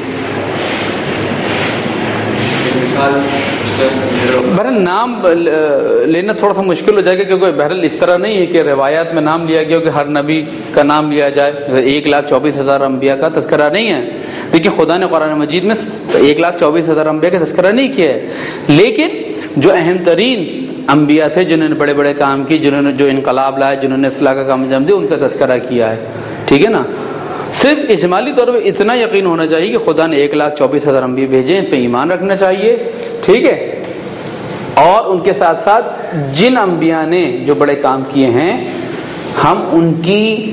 بہرحال نام لینا تھوڑا سا مشکل ہو جائے گا, کیونکہ بہرحال اس طرح نہیں ہے کہ روایات میں نام لیا گیا کہ ہر نبی کا نام لیا جائے. 1,24,000 انبیاء کا تذکرہ نہیں ہے. دیکھیے خدا نے قرآن مجید میں 1,24,000 انبیاء کا تذکرہ نہیں کیا ہے, لیکن جو اہم ترین انبیاء تھے جنہوں نے بڑے بڑے کام کی, جنہوں نے جو انقلاب لائے, جنہوں نے اصلاح کا کام انجام دیا, ان کا تذکرہ کیا ہے. ٹھیک ہے نا. صرف اجمالی طور پہ اتنا یقین ہونا چاہیے کہ خدا نے 1,24,000 انبیاء بھیجے, ان پہ ایمان رکھنا چاہیے. ٹھیک ہے. اور ان کے ساتھ ساتھ جن انبیاء نے جو بڑے کام کیے ہیں ہم ان کی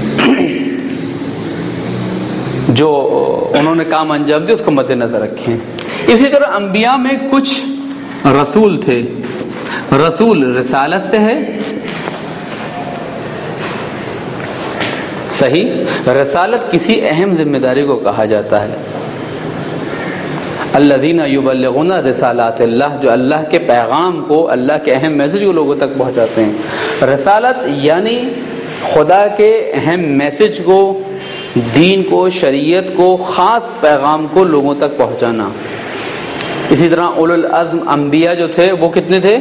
جو انہوں نے کام انجام دیا اس کو مد نظر رکھیں. اسی طرح انبیاء میں کچھ رسول تھے. رسول رسالت سے ہے, صحیح. رسالت کسی اہم ذمہ داری کو کہا جاتا ہے. الذین یبلغون رسالات اللہ, جو اللہ کے پیغام کو, اللہ کے اہم میسج کو لوگوں تک پہنچاتے ہیں. رسالت یعنی خدا کے اہم میسج کو, دین کو, شریعت کو, خاص پیغام کو لوگوں تک پہنچانا. اسی طرح اولو العزم انبیاء جو تھے وہ کتنے تھے؟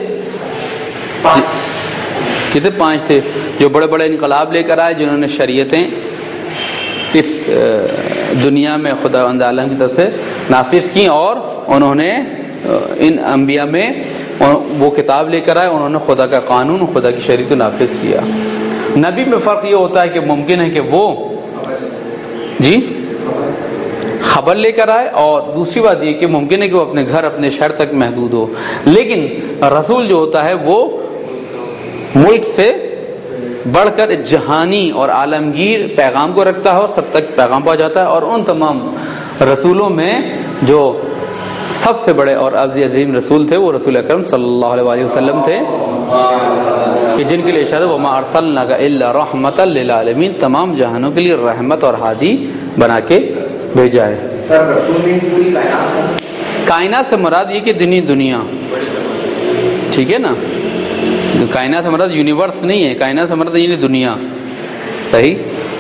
5 تھے, جو بڑے بڑے انقلاب لے کر آئے, جنہوں نے شریعتیں اس دنیا میں خدا عالم کی طرف سے نافذ کی, اور انہوں نے ان انبیاء میں وہ کتاب لے کر آئے, انہوں نے خدا کا قانون, خدا کی شریعت کو نافذ کیا. نبی میں فرق یہ ہوتا ہے کہ ممکن ہے کہ وہ خبر لے کر آئے, اور دوسری بات یہ کہ ممکن ہے کہ وہ اپنے گھر, اپنے شہر تک محدود ہو. لیکن رسول جو ہوتا ہے وہ ملک سے بڑھ کر جہانی اور عالمگیر پیغام کو رکھتا ہے, اور سب تک پیغام پہنچاتا ہے. اور ان تمام رسولوں میں جو سب سے بڑے اور عظیم رسول تھے وہ رسول اکرم صلی اللہ علیہ وسلم تھے, کہ جن کے لیے ارشاد وما ارسلناک الا رحمۃ للعالمین, تمام جہانوں کے لیے رحمت اور ہادی بنا کے بھیجا ہے. سر رسول مینس پوری کائنات, کائنات سے مراد یہ کہ دنیا. ٹھیک ہے نا. کائنات سے مراد یونیورس نہیں ہے, کائنات سے مراد یعنی دنیا. صحیح.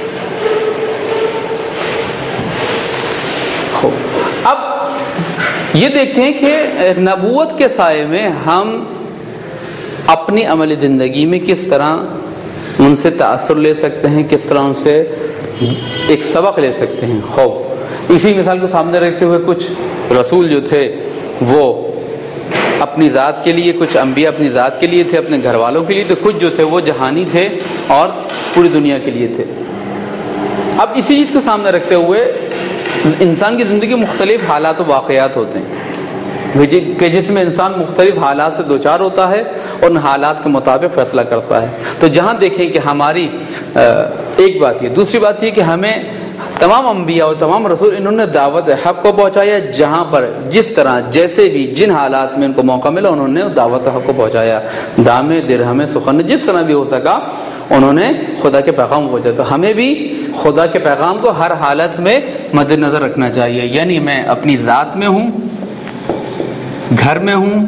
اب یہ دیکھتے ہیں کہ نبوت کے سائے میں ہم اپنی عملی زندگی میں کس طرح ان سے تاثر لے سکتے ہیں, کس طرح ان سے ایک سبق لے سکتے ہیں. اسی مثال کو سامنے رکھتے ہوئے کچھ رسول جو تھے وہ اپنی ذات کے لیے, کچھ انبیاء اپنی ذات کے لیے تھے, اپنے گھر والوں کے لیے تھے, کچھ جو تھے وہ جہانی تھے اور پوری دنیا کے لیے تھے. اب اسی چیز کو سامنے رکھتے ہوئے انسان کی زندگی مختلف حالات و واقعات ہوتے ہیں کہ جس میں انسان مختلف حالات سے دوچار ہوتا ہے اور ان حالات کے مطابق فیصلہ کرتا ہے. تو جہاں دیکھیں کہ ہماری ایک بات یہ, دوسری بات یہ کہ ہمیں تمام انبیاء اور تمام رسول انہوں نے دعوت حق کو پہنچایا, جہاں پر جس طرح جیسے بھی جن حالات میں ان کو موقع ملا انہوں نے دعوت حق کو پہنچایا. دامے درہمے سخن, جس طرح بھی ہو سکا انہوں نے خدا کے پیغام کو پہنچایا. تو ہمیں بھی خدا کے پیغام کو ہر حالت میں مد نظر رکھنا چاہیے. یعنی میں اپنی ذات میں ہوں, گھر میں ہوں,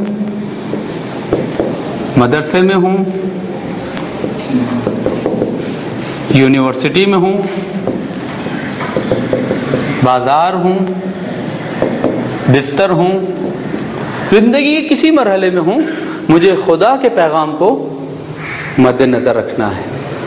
مدرسے میں ہوں, یونیورسٹی میں ہوں, بازار ہوں, بستر ہوں, زندگی کے کسی مرحلے میں ہوں, مجھے خدا کے پیغام کو مد نظر رکھنا ہے.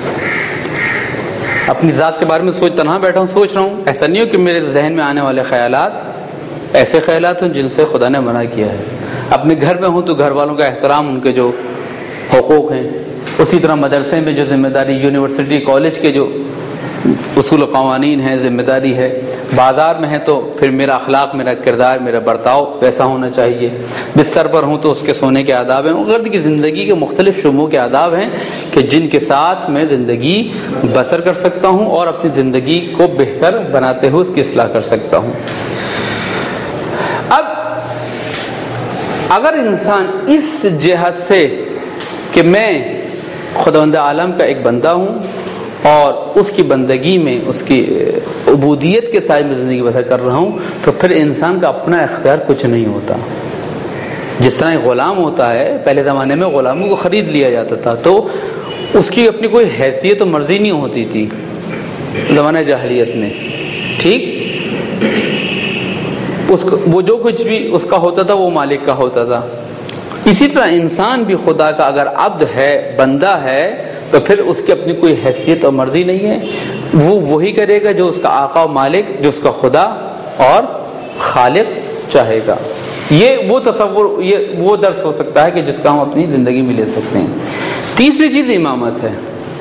اپنی ذات کے بارے میں تنہا بیٹھا ہوں, سوچ رہا ہوں, ایسا نہیں ہو کہ میرے ذہن میں آنے والے خیالات ایسے خیالات ہیں جن سے خدا نے منع کیا ہے. اپنے گھر میں ہوں تو گھر والوں کا احترام, ان کے جو حقوق ہیں. اسی طرح مدرسے میں جو ذمہ داری, یونیورسٹی کالج کے جو اصول و قوانین ہیں, ذمہ داری ہے, بازار میں ہیں تو پھر میرا اخلاق، میرا کردار، میرا برتاؤ ویسا ہونا چاہیے. بستر پر ہوں تو اس کے سونے کے آداب ہیں. غرض کی زندگی کے مختلف شعبوں کے آداب ہیں کہ جن کے ساتھ میں زندگی بسر کر سکتا ہوں اور اپنی زندگی کو بہتر بناتے ہوئے اس کی اصلاح کر سکتا ہوں. اب اگر انسان اس جہت سے کہ میں خداوند عالم کا ایک بندہ ہوں اور اس کی بندگی میں، اس کی عبودیت کے سائے میں زندگی بسر کر رہا ہوں، تو پھر انسان کا اپنا اختیار کچھ نہیں ہوتا. جس طرح ایک غلام ہوتا ہے، پہلے زمانے میں غلاموں کو خرید لیا جاتا تھا تو اس کی اپنی کوئی حیثیت و مرضی نہیں ہوتی تھی زمانہ جاہلیت میں. ٹھیک، وہ جو کچھ بھی اس کا ہوتا تھا وہ مالک کا ہوتا تھا. اسی طرح انسان بھی خدا کا اگر عبد ہے، بندہ ہے، تو پھر اس کی اپنی کوئی حیثیت اور مرضی نہیں ہے. وہ وہی کرے گا جو اس کا آقا و مالک، جو اس کا خدا اور خالق چاہے گا. یہ وہ تصور، یہ وہ درس ہو سکتا ہے کہ جس کا ہم اپنی زندگی میں لے سکتے ہیں. تیسری چیز امامت ہے.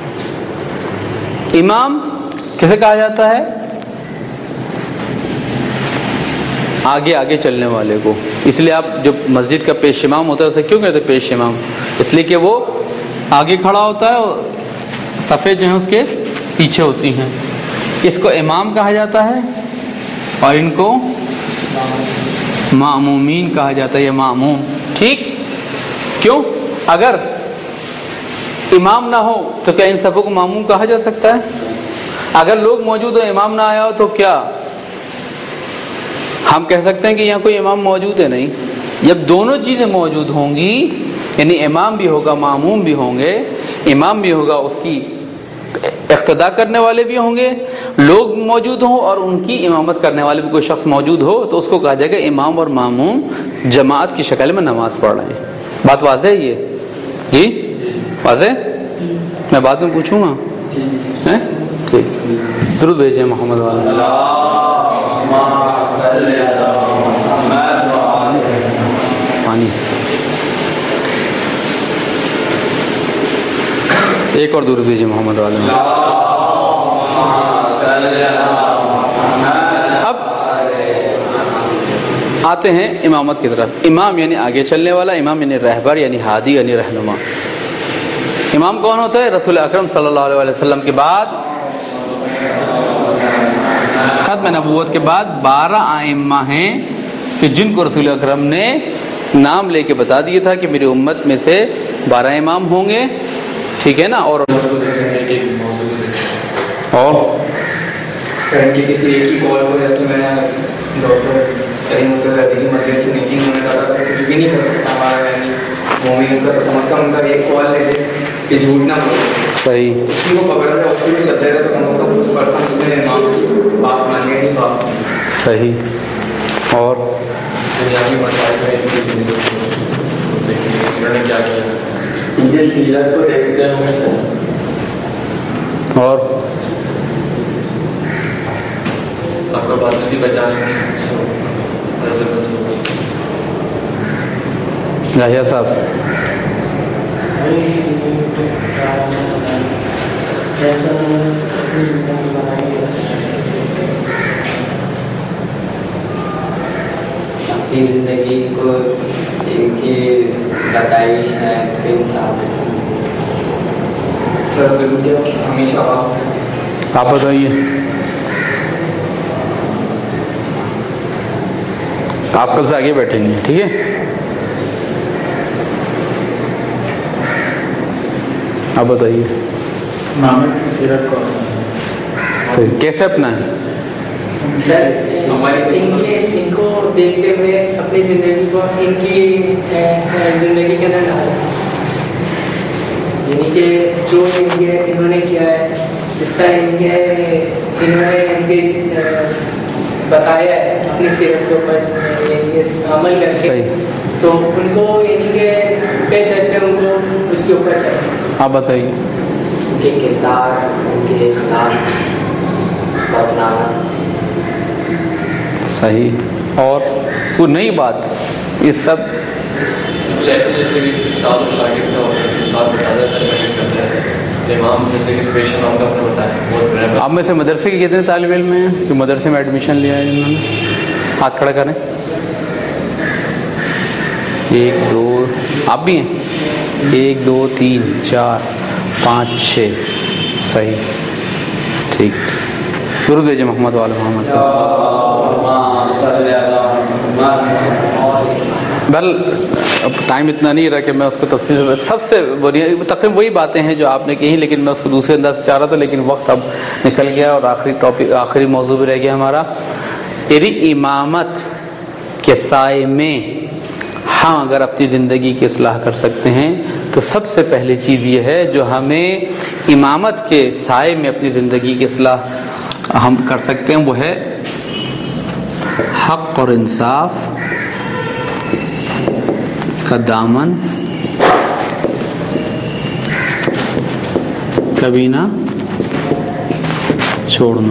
امام کسے کہا جاتا ہے؟ آگے آگے چلنے والے کو. اس لیے آپ جب مسجد کا پیش امام ہوتا ہے اسے کیوں کہتے ہیں پیش امام؟ اس لیے کہ وہ آگے کھڑا ہوتا ہے اور صفیں جو ہیں اس کے پیچھے ہوتی ہیں. اس کو امام کہا جاتا ہے اور ان کو مامومین کہا جاتا ہے یا ماموم. ٹھیک، کیوں؟ اگر امام نہ ہو تو کیا ان صفوں کو ماموم کہا جا سکتا ہے؟ اگر لوگ موجود ہو، امام نہ آیا ہو تو کیا ہم کہہ سکتے ہیں کہ یہاں کوئی امام موجود ہے؟ نہیں. جب دونوں چیزیں موجود ہوں گی، یعنی امام بھی ہوگا، ماموم بھی ہوں گے. امام بھی ہوگا، اس کی اقتداء کرنے والے بھی ہوں گے، لوگ موجود ہوں اور ان کی امامت کرنے والے بھی کوئی شخص موجود ہو، تو اس کو کہا جائے گا امام اور ماموم جماعت کی شکل میں نماز پڑھ رہے ہیں. بات واضح ہے؟ یہ جی واضح؟ میں بعد میں پوچھوں گا. ٹھیک، درود بھیجیں محمد والا. پانی ایک اور درود بھیجیں محمد والا. اب آتے ہیں امامت کی طرف. امام یعنی آگے چلنے والا، امام یعنی رہبر، یعنی ہادی، یعنی رہنما. امام کون ہوتا ہے؟ رسول اکرم صلی اللہ علیہ وسلم کے بعد، ختم نبوت کے بعد 12 ائمہ ہیں کہ جن کو رسول اکرم نے نام لے کے بتا دیا تھا کہ میری امت میں سے 12 امام ہوں گے. ٹھیک ہے نا؟ اور کسی ایک کی کال کو جیسے میں ڈاکٹر کریم مجھے رہتی کی مدرس سنی تھی، انہوں نے کہا تھا کہ کچھ بھی نہیں کر سکتا ہمارا، یعنی مومن کا تو کم از کم ان کا ایک کال لے لے کہ جھوٹ نہ بولے. صحیح، اسی کو پکڑ رہے اس کو بھی چلتے رہے تو کم از کم کچھ پرسن اس نے امام کی بات مان کے نہیں بات سنی. صحیح. اور دنیاوی مسائل میں انہوں نے کیا کیا ان کے سیرت کو دیکھتے ہوئے چاہیے. اور آپ کا بات بھی بچانے یحییٰ صاحب. اپنی زندگی کو ان کی بتائش ہے ہمیشہ. آپ بتائیے. آپ کل سے آگے بیٹھیں گے، ٹھیک ہے؟ آپ بتائیے محمد کی سیرت کو صحیح کیسے اپنا ہے؟ سر ان کو دیکھتے ہوئے اپنی زندگی کو ان کی زندگی کے اندر ڈالا، یعنی کہ جو انہوں نے کیا ہے اس طرح انہوں نے ان کے بتایا ہے اپنی سیرت کے اوپر، یعنی کہ عمل کر کے، تو ان کو یعنی کہ پہ درپے ان کو اس کے اوپر چاہیے. آپ بتائیے. ان کے کردار، ان کے اخلاق کو اپنانا. صحیح. اور وہ نئی بات یہ سب ایسے جیسے استاد اور شاگرد کا ہوتا ہے، استاد بتاتا ہے شاگرد کرتا ہے. جو امام جیسے کہ پریشر نام کا آپ نے بتایا وہ آپ میں سے مدرسے کے کتنے طالب علم ہیں جو مدرسے میں ایڈمیشن لیا ہے انہوں نے؟ ہاتھ کھڑا کریں. 1 2 آپ بھی ہیں. 1 2 3 4 5 6 صحیح ٹھیک. درود بھیجیں محمد وعلی محمد. بل اب ٹائم اتنا نہیں رہا کہ میں اس کو تفصیل سے سب سے تقریباً وہی باتیں ہیں جو آپ نے کہی، لیکن میں اس کو دوسرے انداز سے چاہ رہا تھا، لیکن وقت اب نکل گیا اور آخری موضوع بھی رہ گیا ہمارا. یعنی امامت کے سائے میں ہم اگر اپنی زندگی کی اصلاح کر سکتے ہیں تو سب سے پہلی چیز یہ ہے جو ہمیں امامت کے سائے میں اپنی زندگی کی اصلاح ہم کر سکتے ہیں، وہ ہے حق اور انصاف کا دامن کبھی نہ چھوڑنا.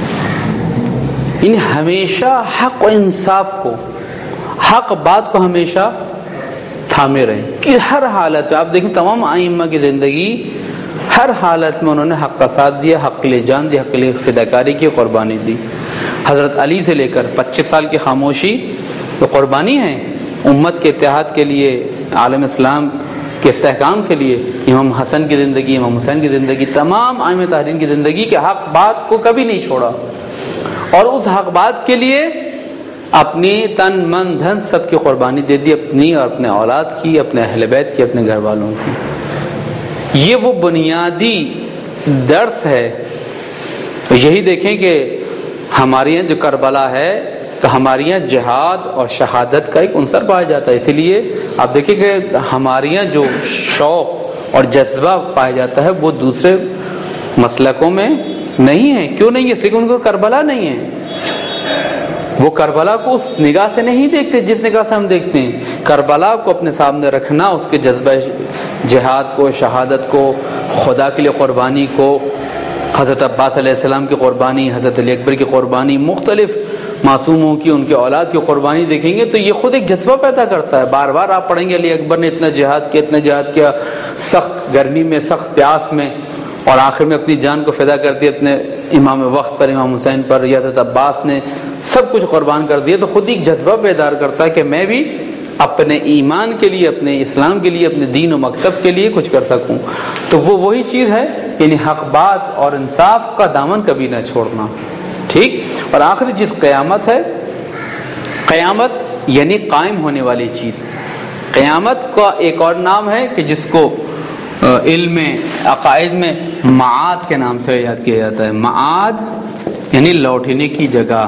یعنی ہمیشہ حق و انصاف کو، حق بات کو ہمیشہ تھامے رہیں کہ ہر حالت میں. آپ دیکھیں تمام ائمہ کی زندگی ہر حالت میں انہوں نے حق کا ساتھ دیا، حق کے لیے جان دی، حق کے لیے فداکاری کی، قربانی دی. حضرت علی سے لے کر 25 سال کی خاموشی تو قربانی ہے امت کے اتحاد کے لیے، عالم اسلام کے استحکام کے لیے. امام حسن کی زندگی، امام حسین کی زندگی، تمام ائمہ طاہرین کی زندگی کے حق بات کو کبھی نہیں چھوڑا، اور اس حق بات کے لیے اپنی تن من دھن سب کی قربانی دے دی، اپنی اور اپنے اولاد کی، اپنے اہل بیت کی، اپنے گھر والوں کی. یہ وہ بنیادی درس ہے. یہی دیکھیں کہ ہمارے یہاں جو کربلا ہے تو ہمارے یہاں جہاد اور شہادت کا ایک عنصر پایا جاتا ہے. اسی لیے آپ دیکھیں کہ ہمارے یہاں جو شوق اور جذبہ پایا جاتا ہے وہ دوسرے مسلکوں میں نہیں ہے. کیوں نہیں ہے؟ اس لیے کہ ان کو کربلا نہیں ہے. وہ کربلا کو اس نگاہ سے نہیں دیکھتے جس نگاہ سے ہم دیکھتے ہیں. کربلا کو اپنے سامنے رکھنا، اس کے جذبہ جہاد کو، شہادت کو، خدا کے لیے قربانی کو، حضرت عباس علیہ السلام کی قربانی، حضرت علی اکبر کی قربانی، مختلف معصوموں کی، ان کے اولاد کی قربانی دیکھیں گے تو یہ خود ایک جذبہ پیدا کرتا ہے. بار بار آپ پڑھیں گے علی اکبر نے اتنا جہاد کیا، اتنا جہاد کیا، سخت گرمی میں، سخت پیاس میں، اور آخر میں اپنی جان کو فدا کر دیا اپنے امام وقت پر، امام حسین پر. یا حضرت عباس نے سب کچھ قربان کر دیا. تو خود ایک جذبہ بیدار کرتا ہے کہ میں بھی اپنے ایمان کے لیے، اپنے اسلام کے لیے، اپنے دین و مکتب کے لیے کچھ کر سکوں. تو وہ وہی چیز ہے، یعنی حق بات اور انصاف کا دامن کبھی نہ چھوڑنا. ٹھیک. اور آخری چیز قیامت ہے. قیامت یعنی قائم ہونے والی چیز. قیامت کا ایک اور نام ہے کہ جس کو علم عقائد میں معاد کے نام سے یاد کیا جاتا ہے. معاد یعنی لوٹنے کی جگہ،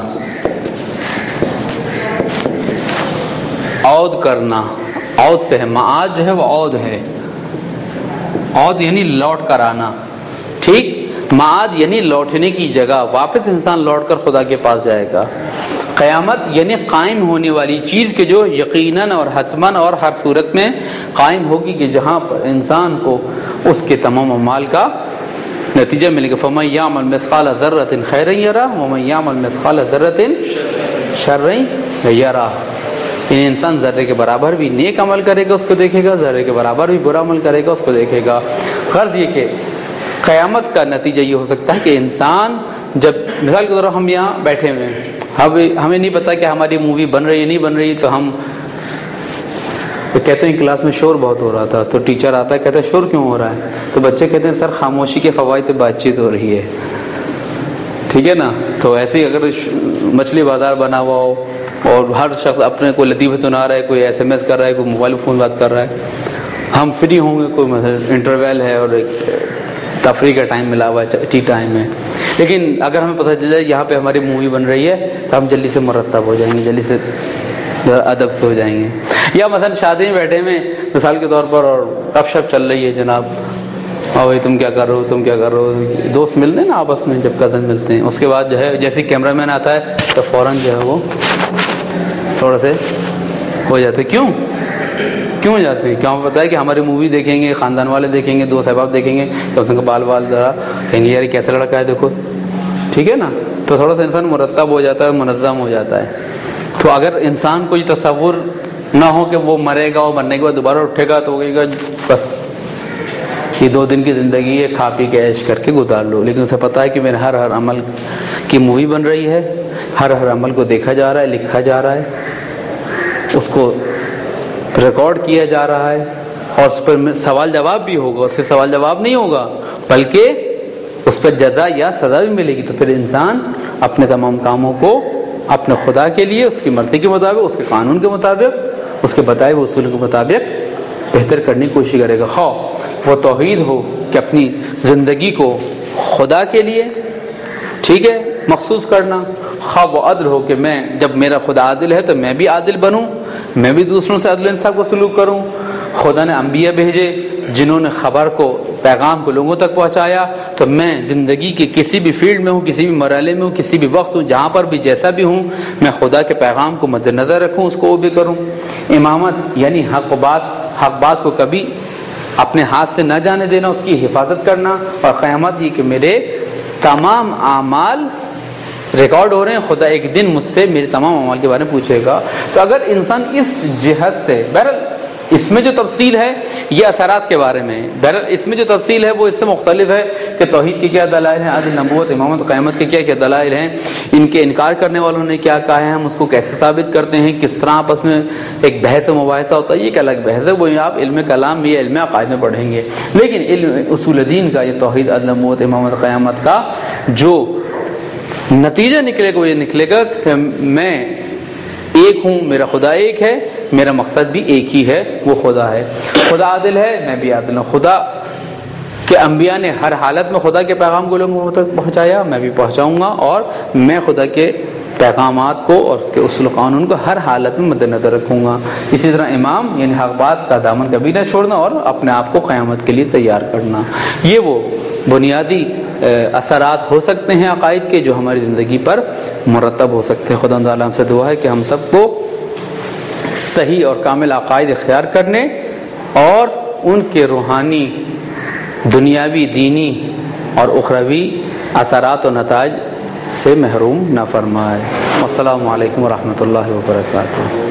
عود کرنا. عود سے ہے معاد، جو ہے وہ عود ہے. عود یعنی لوٹ کر آنا. ٹھیک. معاد یعنی لوٹنے کی جگہ، واپس انسان لوٹ کر خدا کے پاس جائے گا. قیامت یعنی قائم ہونے والی چیز کہ جو یقیناً اور حتماً اور ہر صورت میں قائم ہوگی، کہ جہاں پر انسان کو اس کے تمام اعمال کا نتیجہ ملے گا. فَمَن يَعْمَلْ مِثْقَالَ ذَرَّةٍ خَيْرًا يَرَهُ وَمَن يَعْمَلْ مِثْقَالَ ذَرَّةٍ شَرًّا يَرَهُ. یہ انسان ذرے کے برابر بھی نیک عمل کرے گا اس کو دیکھے گا، ذرے کے برابر بھی برا عمل کرے گا اس کو دیکھے گا. غرض یہ کہ قیامت کا نتیجہ یہ ہو سکتا ہے کہ انسان جب مثال کے طور پر ہم یہاں بیٹھے ہوئے ہیں، ہمیں نہیں پتا کہ ہماری مووی بن رہی ہے نہیں بن رہی، تو ہم کہتے ہیں کلاس میں شور بہت ہو رہا تھا، تو ٹیچر آتا ہے کہتا ہے شور کیوں ہو رہا ہے؟ تو بچے کہتے ہیں سر خاموشی کے فوائد بات چیت ہو رہی ہے. ٹھیک ہے نا. تو ایسے ہی اگر مچھلی بازار بنا ہوا ہو اور ہر شخص اپنے کوئی لطیفہ سنا رہا ہے، کوئی ایس ایم ایس کر رہا ہے، کوئی موبائل فون بات کر رہا ہے، ہم فری ہوں گے، کوئی مثلا انٹرویل ہے اور تفریح کا ٹائم ملا ہوا ہے، ٹی ٹائم ہے، لیکن اگر ہمیں پتہ چل جائے یہاں پہ ہماری مووی بن رہی ہے تو ہم جلدی سے مرتب ہو جائیں گے، جلدی سے ادب سے ہو جائیں گے. یا مثلا شادی میں بیٹھے ہوئے مثال کے طور پر اور گپ شپ چل رہی ہے، جناب اور بھائی تم کیا کر رہے ہو، تم کیا کر رہے ہو، دوست ملتے ہیں نا آپس میں، جب کزن ملتے ہیں، اس کے بعد جو ہے جیسے کیمرہ مین آتا ہے تو فوراً جو ہے وہ تھوڑا سے ہو جاتے. کیوں جاتے ہیں؟ کیوں پتہ ہے کہ ہماری مووی دیکھیں گے، خاندان والے دیکھیں گے، دوست احباب دیکھیں گے، تو اس کے بال ذرا کہیں گے یار یہ کیسا لڑکا ہے دیکھو. ٹھیک ہے نا. تو تھوڑا سا انسان مرتب ہو جاتا ہے، منظم ہو جاتا ہے. تو اگر انسان کو یہ تصور نہ ہو کہ وہ مرے گا اور مرنے کے بعد دوبارہ اٹھے گا تو ہوگے گا بس یہ 2 دن کی زندگی ہے، کھا پی کے عیش کر کے گزار لو، لیکن اسے پتہ ہے کہ میرے ہر عمل کی مووی بن رہی ہے، ہر عمل کو دیکھا جا رہا ہے، لکھا جا رہا ہے، اس کو ریکارڈ کیا جا رہا ہے، اور اس پر سوال جواب بھی ہوگا، اس سے سوال جواب نہیں ہوگا بلکہ اس پر جزا یا سزا بھی ملے گی۔ تو پھر انسان اپنے تمام کاموں کو اپنے خدا کے لیے، اس کی مرضی کے مطابق، اس کے قانون کے مطابق، اس کے بتائے ہوئے اصول کے مطابق بہتر کرنے کی کوشش کرے گا، خواہ وہ توحید ہو کہ اپنی زندگی کو خدا کے لیے ٹھیک ہے مخصوص کرنا، خواہ وہ عدل ہو کہ میں جب میرا خدا عادل ہے تو میں بھی عادل بنوں، میں بھی دوسروں سے عدل انصاف کو سلوک کروں۔ خدا نے انبیاء بھیجے جنہوں نے خبر کو، پیغام کو لوگوں تک پہنچایا، تو میں زندگی کے کسی بھی فیلڈ میں ہوں، کسی بھی مرحلے میں ہوں، کسی بھی وقت ہوں، جہاں پر بھی جیسا بھی ہوں، میں خدا کے پیغام کو مد نظر رکھوں، اس کو وہ بھی کروں۔ امامت یعنی حق بات کو کبھی اپنے ہاتھ سے نہ جانے دینا، اس کی حفاظت کرنا، اور قیامت یہ کہ میرے تمام اعمال ریکارڈ ہو رہے ہیں، خدا ایک دن مجھ سے میرے تمام اعمال کے بارے میں پوچھے گا۔ تو اگر انسان اس جہت سے، بہرحال اس میں جو تفصیل ہے یہ اثرات کے بارے میں، بہرحال اس میں جو تفصیل ہے وہ اس سے مختلف ہے کہ توحید کے کیا دلائل ہیں، عدل، نبوت، امامت، قیامت کے کیا کیا دلائل ہیں، ان کے انکار کرنے والوں نے کیا کہا ہے، ہم اس کو کیسے ثابت کرتے ہیں، کس طرح آپس میں ایک بحث و مباحثہ ہوتا ہے، یہ ایک الگ بحث ہے، وہ آپ علم کلام یا علم عقائد میں پڑھیں گے۔ لیکن علم اصول دین کا، یہ توحید، عدل، نبوت، امامت، قیامت کا جو نتیجہ نکلے گا وہ یہ نکلے گا کہ میں ایک ہوں، میرا خدا ایک ہے، میرا مقصد بھی ایک ہی ہے، وہ خدا ہے، خدا عادل ہے، میں بھی عادل ہوں، خدا کہ انبیاء نے ہر حالت میں خدا کے پیغام کو لوگوں تک پہنچایا، میں بھی پہنچاؤں گا، اور میں خدا کے پیغامات کو اور اس کے اصول قانون کو ہر حالت میں مد نظر رکھوں گا۔ اسی طرح امام یعنی حق بات کا دامن کبھی نہ چھوڑنا اور اپنے آپ کو قیامت کے لیے تیار کرنا۔ یہ وہ بنیادی اثرات ہو سکتے ہیں عقائد کے جو ہماری زندگی پر مرتب ہو سکتے ہیں۔ خدا تعالیٰ ہم سے دعا ہے کہ ہم سب کو صحیح اور کامل عقائد اختیار کرنے اور ان کے روحانی، دنیاوی، دینی اور اخروی اثرات و نتائج سے محروم نہ فرمائے۔ السلام علیکم ورحمۃ اللہ وبرکاتہ۔